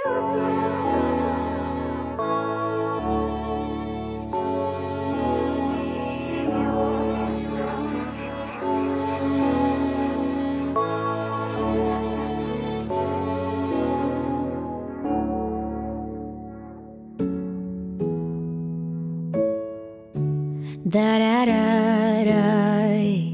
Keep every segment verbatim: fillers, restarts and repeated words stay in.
Darararaj.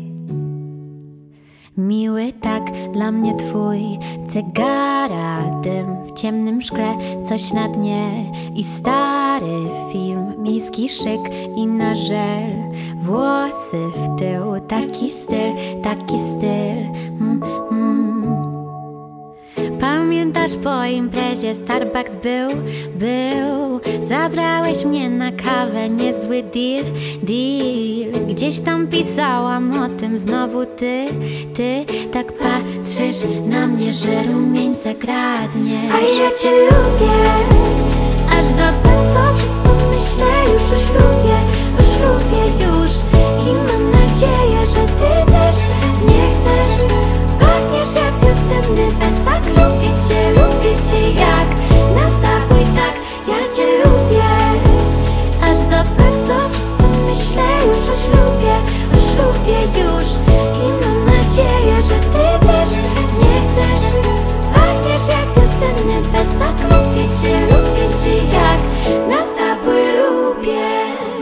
Miły tak dla mnie twój cygara, dym w ciemnym szkle, coś na dnie i stary film, miejski szyk i na żel, włosy w tył, taki styl, taki styl. mm, mm. Pamiętasz, po imprezie Starbucks był, był zabrałeś mnie na kawę, niezły deal, deal. Gdzieś tam pisałam o tym, znowu ty, ty tak patrzysz na mnie, że rumieńce kradniesz. A ja cię lubię, aż za bardzo przez to myślę już o ślubie, o ślubie już. I mam nadzieję, że ty też mnie chcesz. Pachniesz jak wiosenny bez, tak lubię cię, lubię cię jak na zabój, tak. Ja cię lubię, aż za bardzo przez to myślę już o ślubie, o ślubie już. I mam nadzieję, że ty też mnie chcesz. Pachniesz jak wiosenny bez, tak lubię cię, lubię cię jak na zabój lubię.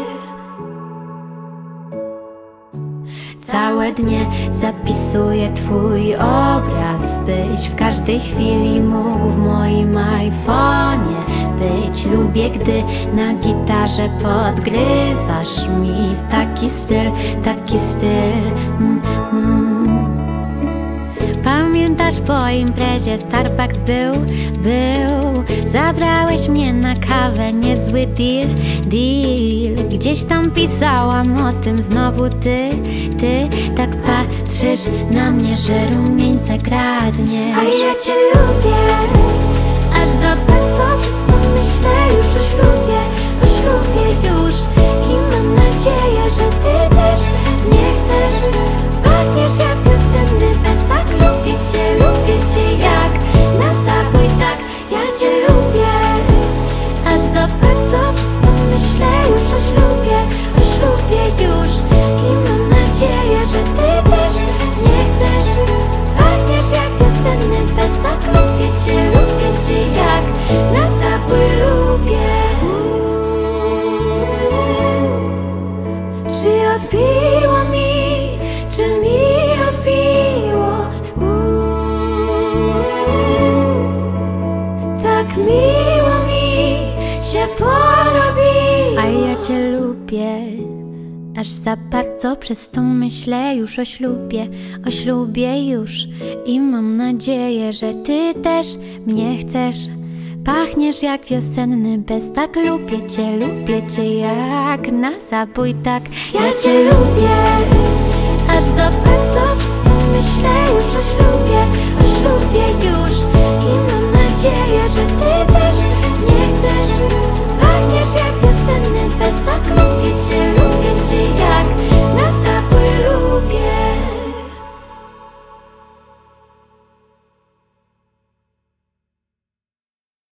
Całe dnie zapisuję twój obraz, byś w każdej chwili mógł w moim iPhonie być. Lubię, gdy na gitarze podgrywasz mi, taki styl, taki styl. mm, mm. Pamiętasz, po imprezie Starbucks był, był zabrałeś mnie na kawę, niezły deal, deal. Gdzieś tam pisałam o tym, znowu ty, ty tak patrzysz na mnie, że rumieńce kradniesz. a ja cię lubię, aż za bardzo przez to myślę już o ślubie, o ślubie już. I mam nadzieję, że ty też mnie chcesz. Pachniesz jak wiosenny bez, tak lubię cię, lubię cię jak na zabój, tak. Ja cię lubię, aż za bardzo przez to myślę już o ślubie, o ślubie już. I mam nadzieję, że ty też mnie chcesz. Pachniesz jak wiosenny bez, tak lubię cię, lubię cię jak na zabój lubię. Czy odbiło mi, czy mi odbiło? Uuu, tak miło mi się porobi. A ja cię lubię, aż za bardzo przez to myślę już o ślubie, o ślubie już. I mam nadzieję, że ty też mnie chcesz. Pachniesz jak wiosenny bez, tak lubię cię, lubię cię jak na zabój, tak. Ja cię lubię, aż za bardzo przez to myślę już o ślubie, o ślubie już. I mam nadzieję, że ty też mnie chcesz.